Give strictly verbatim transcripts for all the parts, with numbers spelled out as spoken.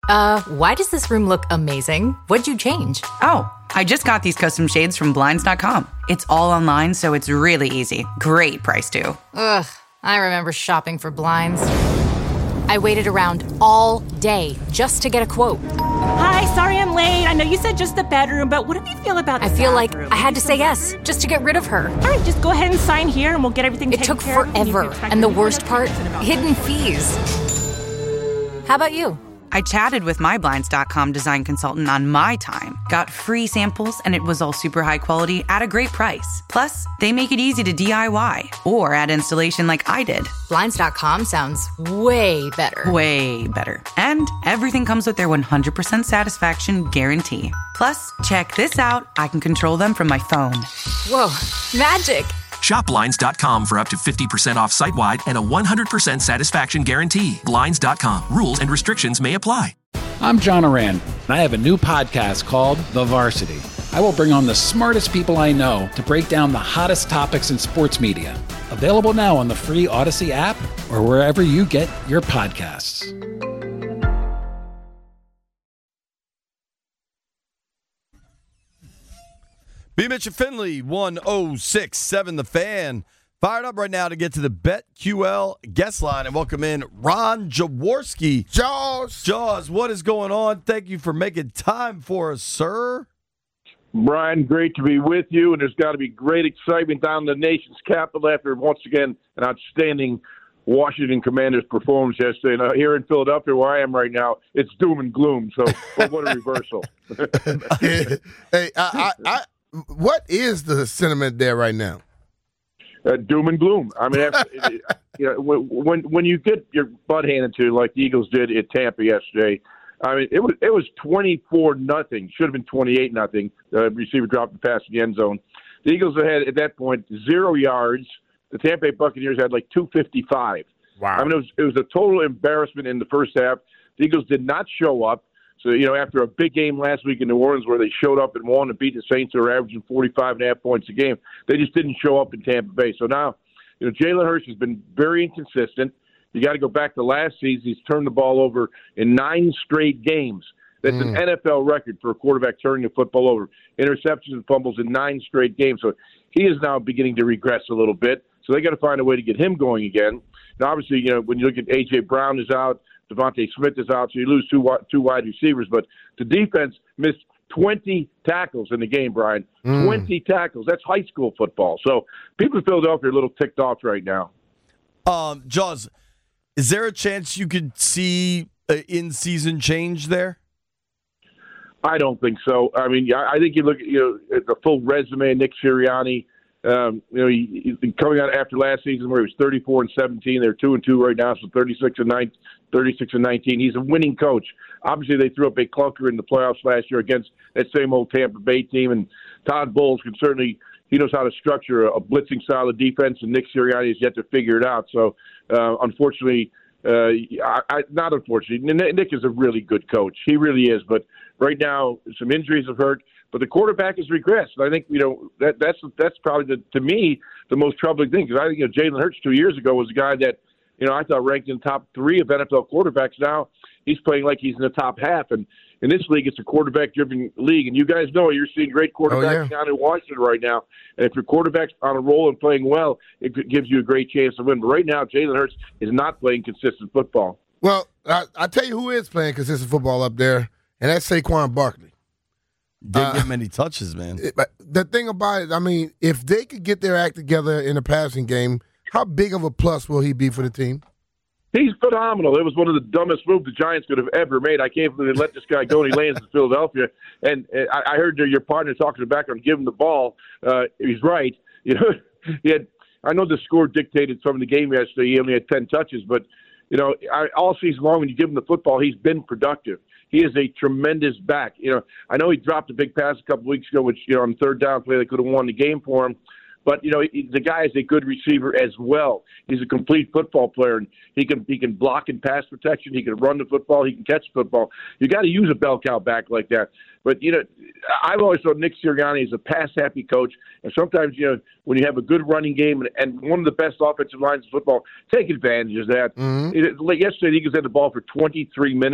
Uh, why does this room look amazing? What'd you change? Oh, I just got these custom shades from Blinds dot com. It's all online, so it's really easy. Great price, too. Ugh, I remember shopping for blinds. I waited around all day just to get a quote. Hi, sorry I'm late. I know you said just the bedroom, but what do you feel about the I feel bathroom? like I had to say yes just to get rid of her. All right, just go ahead and sign here and we'll get everything It taken took care of. forever, and the worst part, hidden fees. How about you? I chatted with my Blinds dot com design consultant on my time, got free samples, and it was all super high quality at a great price. Plus, they make it easy to D I Y or add installation like I did. Blinds dot com sounds way better. Way better. And everything comes with their one hundred percent satisfaction guarantee. Plus, check this out. I can control them from my phone. Whoa, magic. Shop Blinds dot com for up to fifty percent off site-wide and a one hundred percent satisfaction guarantee. Blinds dot com. Rules and restrictions may apply. I'm John Oran, and I have a new podcast called The Varsity. I will bring on the smartest people I know to break down the hottest topics in sports media. Available now on the free Odyssey app or wherever you get your podcasts. B. Mitch and Finley, one oh six point seven The Fan. Fired up right now to get to the BetQL guest line and welcome in Ron Jaworski. Jaws. Jaws, what is going on? Thank you for making time for us, sir. Brian, great to be with you, and there's got to be great excitement down in the nation's capital after, once again, an outstanding Washington Commanders performance yesterday. And uh, here in Philadelphia, where I am right now, it's doom and gloom, so well, what a reversal. hey, I, I, I What is the sentiment there right now? Uh, doom and gloom. I mean, after, you know, when when you get your butt handed to you like the Eagles did at Tampa yesterday, I mean, it was it was twenty-four nothing. Should have been twenty-eight nothing. The receiver dropped the pass in the end zone. The Eagles had at that point zero yards. The Tampa Bay Buccaneers had like two fifty-five. Wow. I mean, it was it was a total embarrassment in the first half. The Eagles did not show up. So, you know, after a big game last week in New Orleans where they showed up and won and beat the Saints who were averaging forty-five and a half points a game, they just didn't show up in Tampa Bay. So now, you know, Jalen Hurts has been very inconsistent. You got to go back to last season. He's turned the ball over in nine straight games. That's mm. an N F L record for a quarterback turning the football over. Interceptions and fumbles in nine straight games. So he is now beginning to regress a little bit. So they got to find a way to get him going again. Now, obviously, you know, when you look at A J. Brown is out, Devontae Smith is out, so you lose two two wide receivers. But the defense missed twenty tackles in the game, Brian. Mm. twenty tackles. That's high school football. So people in Philadelphia are a little ticked off right now. Um, Jaws, is there a chance you could see an in-season change there? I don't think so. I mean, I think you look at, you know, at the full resume of Nick Sirianni. Um, you know, he, he coming out after last season where he was thirty-four and seventeen. They're two and two right now, so thirty-six and nine, thirty-six and nineteen. He's a winning coach. Obviously, they threw up a clunker in the playoffs last year against that same old Tampa Bay team, and Todd Bowles can certainly he knows how to structure a, a blitzing style of defense, and Nick Sirianni has yet to figure it out. So, uh, unfortunately, uh, I, I, not unfortunately, Nick is a really good coach. He really is, but right now, some injuries have hurt. But the quarterback has regressed. And I think, you know, that that's that's probably, the, to me, the most troubling thing. Because I think, you know, Jalen Hurts two years ago was a guy that, you know, I thought ranked in the top three of N F L quarterbacks. Now he's playing like he's in the top half. And in this league, it's a quarterback-driven league. And you guys know you're seeing great quarterbacks oh, yeah. down in Washington right now. And if your quarterback's on a roll and playing well, it gives you a great chance to win. But right now, Jalen Hurts is not playing consistent football. Well, I, I tell you who is playing consistent football up there, and that's Saquon Barkley. Didn't uh, get many touches, man. It, the thing about it, I mean, if they could get their act together in the passing game, how big of a plus will he be for the team? He's phenomenal. It was one of the dumbest moves the Giants could have ever made. I can't believe they let this guy go and he lands in Philadelphia. And uh, I, I heard your partner talking to the background, give him the ball. Uh, he's right. You know, he had. I know the score dictated some of the game yesterday. He only had ten touches, but you know, I, all season long when you give him the football, he's been productive. He is a tremendous back. You know, I know he dropped a big pass a couple weeks ago, which, you know, on the third down play, they could have won the game for him. But, you know, he, the guy is a good receiver as well. He's a complete football player, and he can he can block in pass protection. He can run the football. He can catch the football. You got to use a bell cow back like that. But, you know, I've always thought Nick Sirianni is a pass-happy coach. And sometimes, you know, when you have a good running game and, and one of the best offensive lines in football, take advantage of that. Mm-hmm. It, like yesterday, the Eagles had the ball for twenty-three minutes.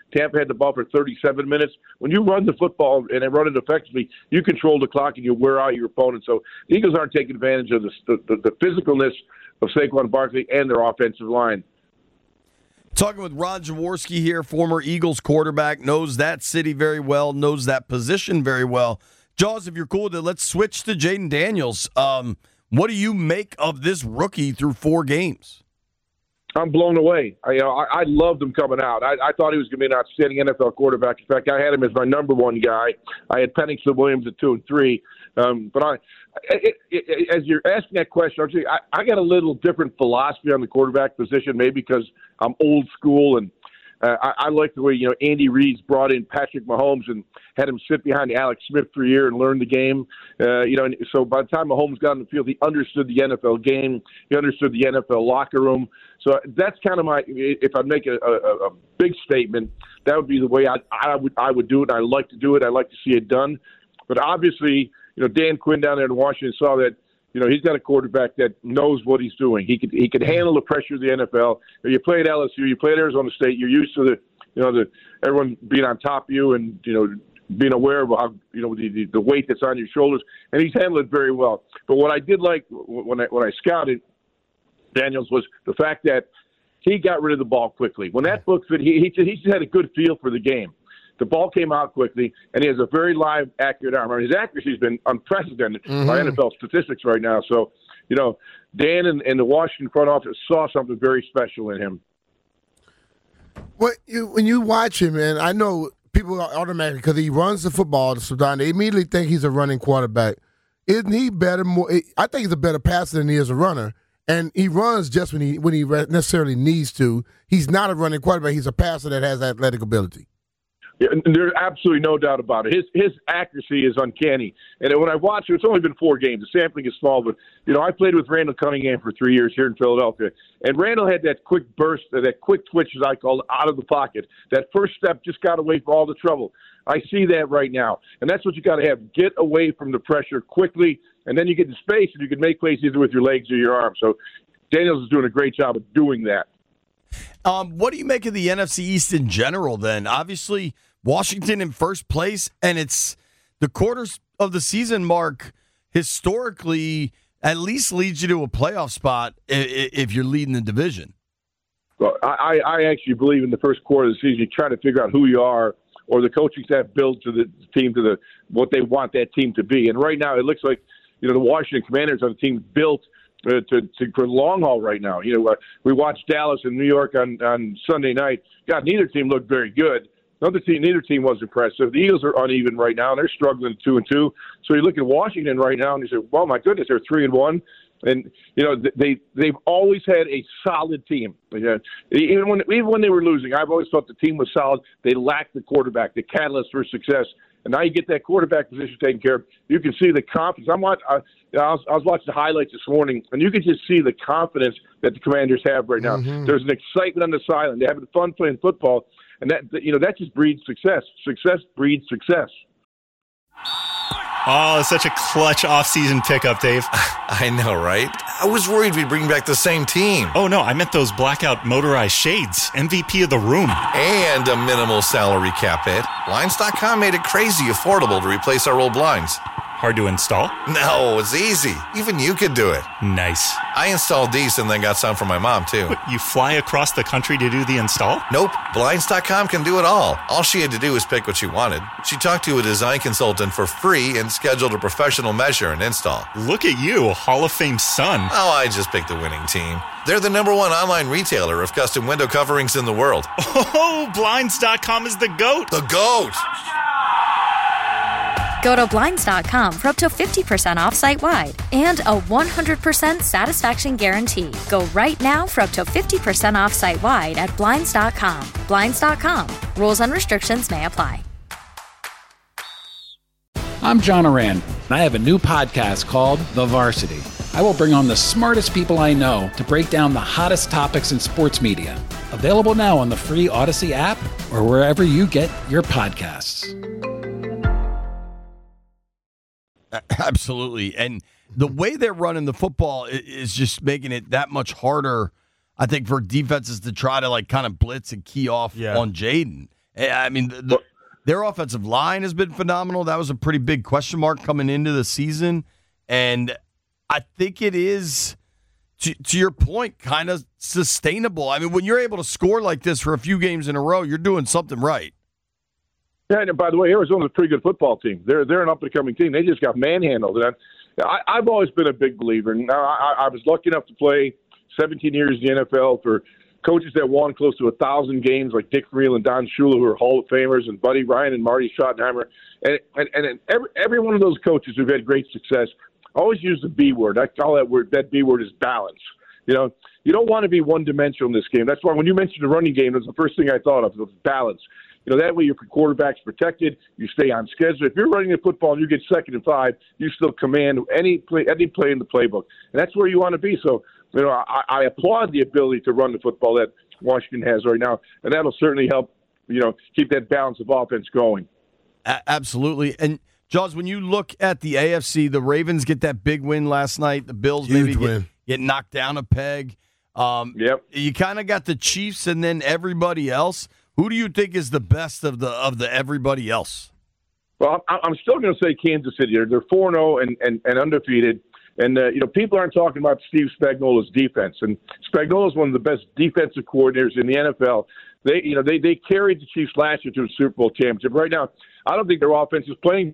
Tampa had the ball for thirty-seven minutes. When you run the football and run it effectively, you control the clock and you wear out your opponent. So the Eagles aren't taking advantage of the, the, the physicalness of Saquon Barkley and their offensive line. Talking with Ron Jaworski here, former Eagles quarterback, knows that city very well, knows that position very well. Jaws, if you're cool with it, let's switch to Jayden Daniels. Um, what do you make of this rookie through four games? I'm blown away. I, you know, I, I loved him coming out. I, I thought he was going to be an outstanding N F L quarterback. In fact, I had him as my number one guy. I had Pennington Williams at two and three. Um, but I, it, it, as you're asking that question, I, I got a little different philosophy on the quarterback position, maybe because I'm old school and uh, I, I like the way, you know, Andy Reid's brought in Patrick Mahomes and had him sit behind Alex Smith for a year and learn the game. Uh, you know, and so by the time Mahomes got on the field, he understood the N F L game. He understood the N F L locker room. So that's kind of my, if I'd make a, a, a big statement, that would be the way I, I would I would do it. I like to do it. I like to see it done. But obviously, you know, Dan Quinn down there in Washington saw that, you know, he's got a quarterback that knows what he's doing. He could he could handle the pressure of the N F L. You play at L S U, you play at Arizona State. You're used to the, you know, the everyone being on top of you and, you know, being aware of how, you know, the, the, the weight that's on your shoulders. And he's handled it very well. But what I did like when I when I scouted Daniels was the fact that he got rid of the ball quickly. When that book fit, he he just, he just had a good feel for the game. The ball came out quickly, and he has a very live, accurate arm. I mean, his accuracy has been unprecedented mm-hmm. by N F L statistics right now. So, you know, Dan and, and the Washington front office saw something very special in him. Well, you, when you watch him, and I know people are automatically, because he runs the football to Sudan, they immediately think he's a running quarterback. Isn't he better? More, I think he's a better passer than he is a runner. And he runs just when he when he necessarily needs to. He's not a running quarterback. He's a passer that has athletic ability. Yeah, there's absolutely no doubt about it. His his accuracy is uncanny. And when I watch it, it's only been four games. The sampling is small, but you know I played with Randall Cunningham for three years here in Philadelphia, and Randall had that quick burst, that quick twitch, as I call it, out of the pocket. That first step just got away from all the trouble. I see that right now, and that's what you got to have: get away from the pressure quickly, and then you get in space, and you can make plays either with your legs or your arms. So Daniels is doing a great job of doing that. Um, what do you make of the N F C East in general? Then, obviously, Washington in first place, and it's the quarters of the season mark historically at least leads you to a playoff spot if you're leading the division. Well, I, I actually believe in the first quarter of the season, you try to figure out who you are, or the coaching staff builds to the team to the what they want that team to be. And right now, it looks like you know the Washington Commanders are the team built uh, to, to for the long haul. Right now, you know uh, we watched Dallas and New York on, on Sunday night. God, neither team looked very good. Another team, neither team was impressive. The Eagles are uneven right now, and they're struggling two and two. So you look at Washington right now, and you say, "Well, my goodness, they're three and one." And you know they they've always had a solid team. Even when even when they were losing, I've always thought the team was solid. They lacked the quarterback, the catalyst for success. And now you get that quarterback position taken care of. You can see the confidence. I'm watch, I, I, was, I was watching the highlights this morning, and you can just see the confidence that the Commanders have right now. Mm-hmm. There's an excitement on the sideline. They're having fun playing football. And that, you know, that just breeds success. Success breeds success. Oh, such a clutch off-season pickup, Dave. I know, right? I was worried we'd bring back the same team. Oh, no, I meant those blackout motorized shades. M V P of the room. And a minimal salary cap hit. Blinds dot com made it crazy affordable to replace our old blinds. Hard to install? No, it's easy. Even you could do it. Nice. I installed these and then got some for my mom, too. What, you fly across the country to do the install? Nope. Blinds dot com can do it all. All she had to do was pick what she wanted. She talked to a design consultant for free and scheduled a professional measure and install. Look at you, Hall of Fame son. Oh, I just picked the winning team. They're the number one online retailer of custom window coverings in the world. Oh, Blinds dot com is the GOAT. The GOAT. Go to Blinds dot com for up to fifty percent off site-wide and a one hundred percent satisfaction guarantee. Go right now for up to fifty percent off site-wide at Blinds dot com. Blinds dot com. Rules and restrictions may apply. I'm John Oran, and I have a new podcast called The Varsity. I will bring on the smartest people I know to break down the hottest topics in sports media. Available now on the free Odyssey app or wherever you get your podcasts. Absolutely. And the way they're running the football is just making it that much harder, I think, for defenses to try to, like, kind of blitz and key off yeah. on Jayden. I mean, the, the, their offensive line has been phenomenal. That was a pretty big question mark coming into the season. And I think it is, to, to your point, kind of sustainable. I mean, when you're able to score like this for a few games in a row, you're doing something right. Yeah, and by the way, Arizona's a pretty good football team. They're they're an up-and-coming team. They just got manhandled. And I, I've always been a big believer. And I, I was lucky enough to play seventeen years in the N F L for coaches that won close to a thousand games, like Dick Vermeil and Don Shula, who are Hall of Famers, and Buddy Ryan and Marty Schottenheimer. And and, and every, every one of those coaches who've had great success always use the B word. I call that word, that B word is balance. You know, you don't want to be one-dimensional in this game. That's why when you mentioned the running game, it was the first thing I thought of, was balance. You know, that way your quarterback's protected, you stay on schedule. If you're running the football and you get second and five, you still command any play, any play in the playbook. And that's where you want to be. So, you know, I, I applaud the ability to run the football that Washington has right now, and that'll certainly help, you know, keep that balance of offense going. A- absolutely. And, Jaws, when you look at the A F C, the Ravens get that big win last night. The Bills Huge maybe get, win. get knocked down a peg. Um, yep. You kind of got the Chiefs and then everybody else. Who do you think is the best of the of the everybody else? Well, I'm still going to say Kansas City. They're four and oh and, and, and undefeated. And, uh, you know, people aren't talking about Steve Spagnuolo's defense. And Spagnuolo is one of the best defensive coordinators in the N F L. They, you know, they, they carried the Chiefs last year to a Super Bowl championship. Right now, I don't think their offense is playing.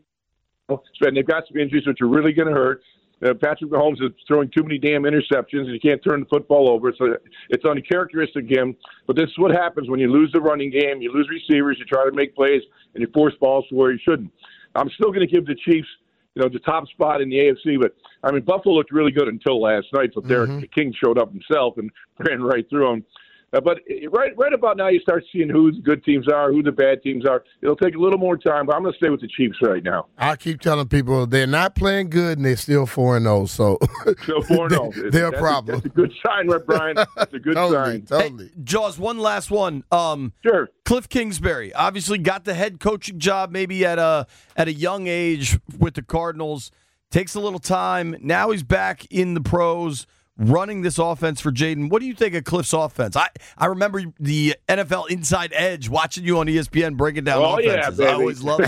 And they've got some injuries which are really going to hurt. Uh, Patrick Mahomes is throwing too many damn interceptions, and you can't turn the football over. So it's uncharacteristic of him. But this is what happens when you lose the running game, you lose receivers, you try to make plays, and you force balls to where you shouldn't. I'm still going to give the Chiefs, you know, the top spot in the A F C. But, I mean, Buffalo looked really good until last night. So Derek mm-hmm. King showed up himself and ran right through them. Uh, but right right about now, you start seeing who the good teams are, who the bad teams are. It'll take a little more time, but I'm going to stay with the Chiefs right now. I keep telling people they're not playing good, and they're still four and oh. So still four and oh. They're that's a problem. A, that's a good sign, right, Brian? That's a good totally, sign. Totally. Hey, Jaws, one last one. Um, sure. Cliff Kingsbury obviously got the head coaching job maybe at a at a young age with the Cardinals. Takes a little time. Now he's back in the pros, running this offense for Jaden. What do you think of Cliff's offense? I, I remember the N F L Inside Edge, watching you on E S P N breaking down oh, offenses. Yeah, I always loved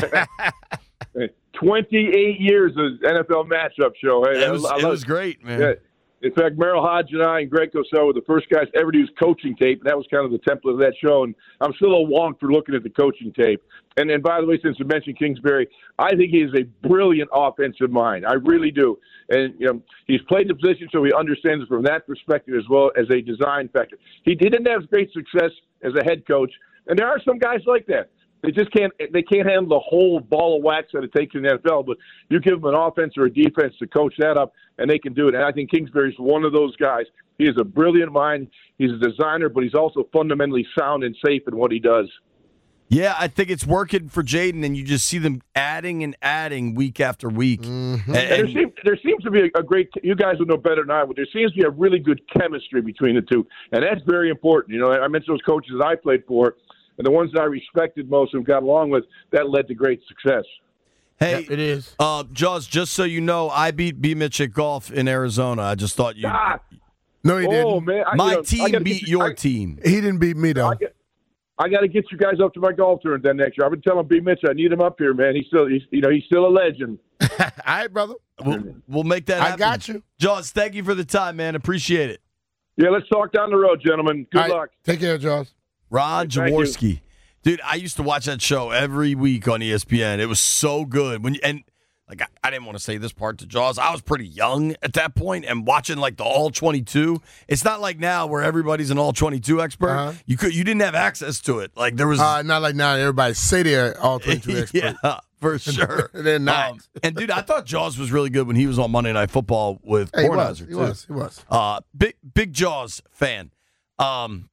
it. twenty-eight years of N F L matchup show. Hey, it was, I, I it love, was great, man. Yeah. In fact, Merrill Hodge and I and Greg Cosell were the first guys ever to use coaching tape. That was kind of the template of that show, and I'm still a wonk for looking at the coaching tape. And then, by the way, since you mentioned Kingsbury, I think he is a brilliant offensive mind. I really do. And you know, he's played the position, so he understands it from that perspective as well as a design factor. He, he didn't have great success as a head coach, and there are some guys like that. They just can't. They can't handle the whole ball of wax that it takes in the N F L. But you give them an offense or a defense to coach that up, and they can do it. And I think Kingsbury's one of those guys. He is a brilliant mind. He's a designer, but he's also fundamentally sound and safe in what he does. Yeah, I think it's working for Jaden, and you just see them adding and adding week after week. Mm-hmm. And, and there, seems, there seems to be a, a great – you guys will know better than I would. There seems to be a really good chemistry between the two, and that's very important. You know, I mentioned those coaches that I played for, and the ones that I respected most and got along with, that led to great success. Hey, yeah, it is. Uh, Jaws, just so you know, I beat B. Mitch at golf in Arizona. I just thought you ah, – No, he didn't. Oh, man. I, My you know, team beat you, your I, team. He didn't beat me, though. I, I got to get you guys up to my golf tournament then next year. I've been telling B. Mitch I need him up here, man. He's still, he's, you know, he's still a legend. All right, brother. We'll, we'll make that happen. I got you. Jaws, thank you for the time, man. Appreciate it. Yeah, let's talk down the road, gentlemen. Good right, luck. Take care, Jaws. Ron Thank Jaworski. Dude, I used to watch that show every week on E S P N. It was so good. When you, and like I, I didn't want to say this part to Jaws. I was pretty young at that point, and watching like the all twenty-two. It's not like now where everybody's an all twenty-two expert. Uh-huh. You could you didn't have access to it. Like there was uh, not like now. Everybody say they're all twenty-two experts. Yeah, for sure. They're not. Um, and dude, I thought Jaws was really good when he was on Monday Night Football with hey, Kornheiser. He was. He was. He was. Uh, big big Jaws fan. Um,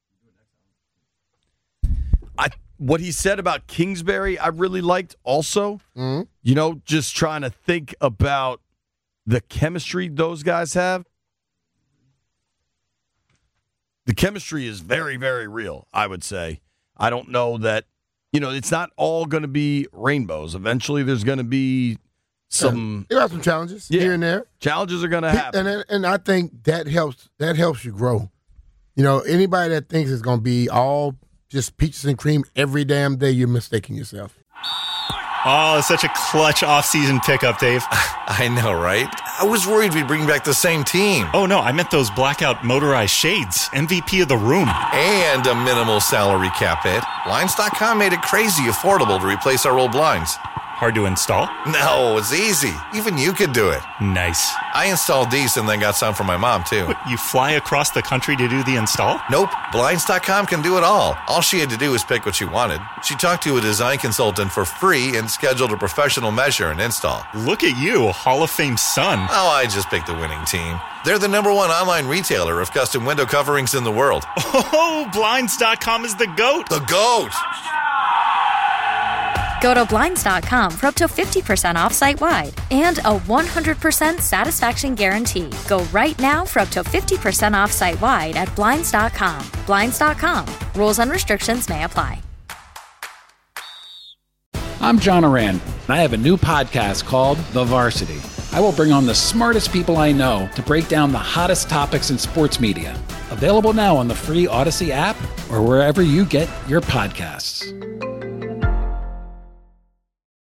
I what he said about Kingsbury, I really liked. Also, mm-hmm. you know, just trying to think about the chemistry those guys have. The chemistry is very, very real. I would say. I don't know that. You know, it's not all going to be rainbows. Eventually, there's going to be some. Yeah, you have some challenges yeah, here and there. Challenges are going to happen, and and I think that helps. That helps you grow. You know, anybody that thinks it's going to be all just peaches and cream every damn day, you're mistaking yourself. Oh, such a clutch off-season pickup, Dave. I know, right? I was worried we'd bring back the same team. Oh, no, I meant those blackout motorized shades. M V P of the room. And a minimal salary cap hit. Blinds dot com made it crazy affordable to replace our old blinds. Hard to install? No, it's easy. Even you could do it. Nice. I installed these and then got some for my mom, too. What, you fly across the country to do the install? Nope. Blinds dot com can do it all. All she had to do was pick what she wanted. She talked to a design consultant for free and scheduled a professional measure and install. Look at you, Hall of Fame son. Oh, I just picked the winning team. They're the number one online retailer of custom window coverings in the world. Oh, Blinds dot com is the GOAT. The GOAT! Go to Blinds dot com for up to fifty percent off site-wide and a one hundred percent satisfaction guarantee. Go right now for up to fifty percent off site-wide at Blinds dot com. Blinds dot com. Rules and restrictions may apply. I'm John Oran, and I have a new podcast called The Varsity. I will bring on the smartest people I know to break down the hottest topics in sports media. Available now on the free Odyssey app or wherever you get your podcasts.